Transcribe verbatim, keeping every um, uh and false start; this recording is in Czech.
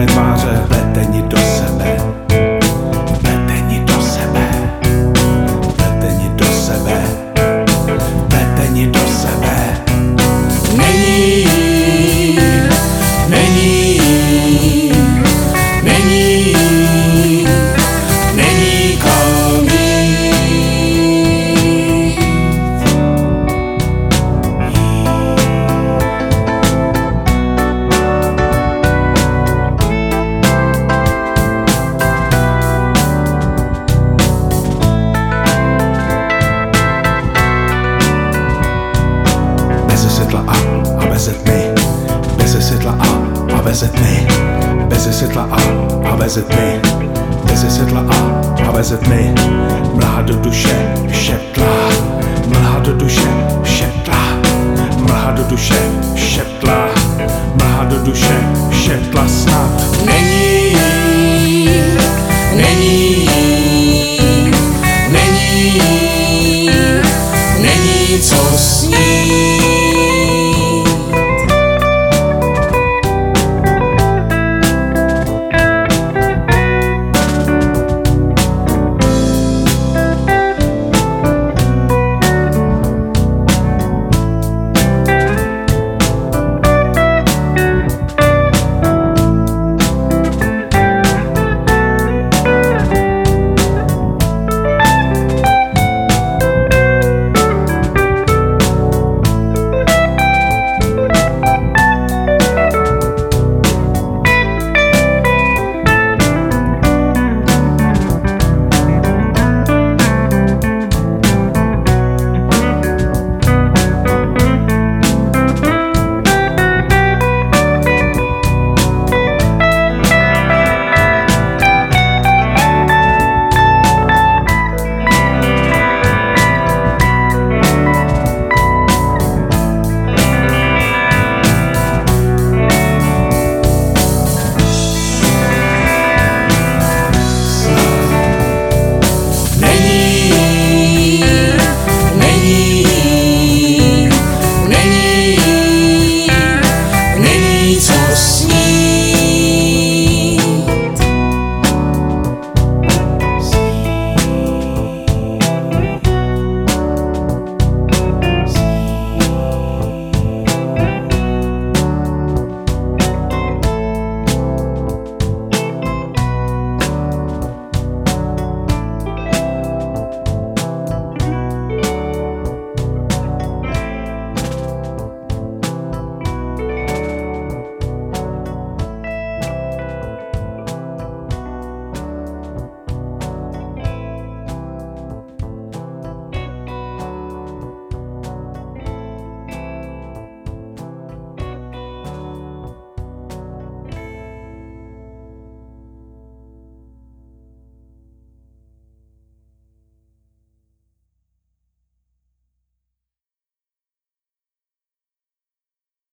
tvé tváře vleteni do sebe, vleteni do sebe, vleteni do sebe, vleteni do sebe. Není, není, není, není kom jít. Beze světla a, a beze tmy, beze světla a, a beze tmy, beze světla a, a beze tmy, beze světla a, a beze tmy. Mlha do duše šeptla, mlha do duše šeptla, mlha do duše šeptla, mlha do duše šeptla snad.